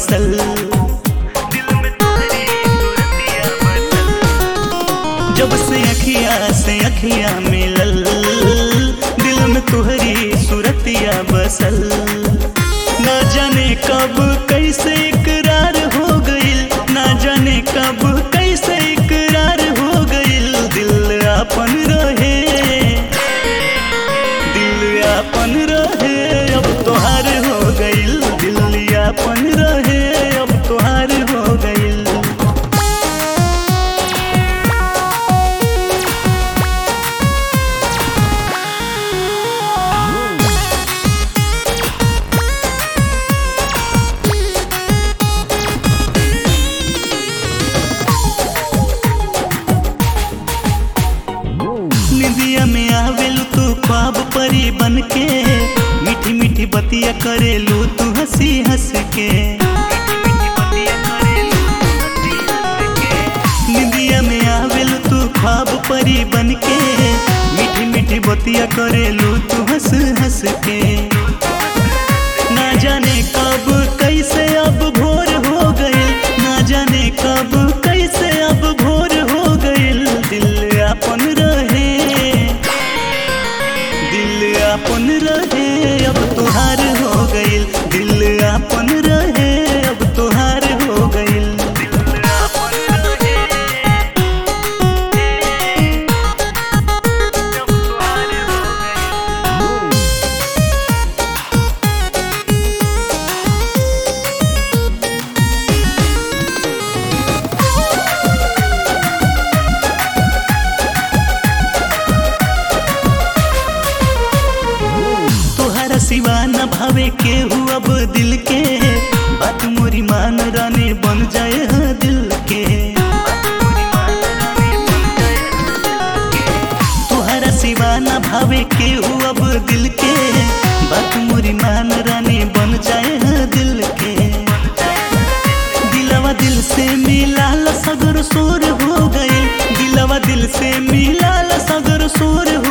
बसल, दिल में तुम्हारी सूरतिया बसल। जब से अखिया मिलल, दिल में तुहरी सूरतिया बसल। ना जाने कब कैसे इकरार हो गइल, ना जाने कब कैसे इकरार हो गइल। दिल आपन रहे, दिल आपन रहे, अब तोहार हो गइल। दिल आपन रहे, अब तोहार हो गइल। निदिया में आवेलू तू ख्वाब परी बनके, मीठी मीठी बतिया करेलू तू हंसी हंस के। निदिया में आवेलू तू ख्वाब परी बनके, मीठी मीठी बतिया करेलू तू हंस हंस के। ना जाने कब कैसे अब भोर हो गइल, ना जाने कब कैसे अब भोर हो गइल। दिल आपन रहे, दिल आपन रहे, अब तोहार हो गइल। दिल आपन रहे, अब तोहार हो गइल। दिल आपन रहे, अब तोहार हो गइल। सिवा न भावे केहू अब दिल के, बात मोरी मान रानी बन जाए हाँ दिल के। तुहरा सिवा न भावे केहू अब दिल के, बात मोरी मान रानी बन जाए हाँ दिल के। दिलवा दिल से मिलाल सगर सोर हो गए, दिलवा दिल से मिलाल सगर सोर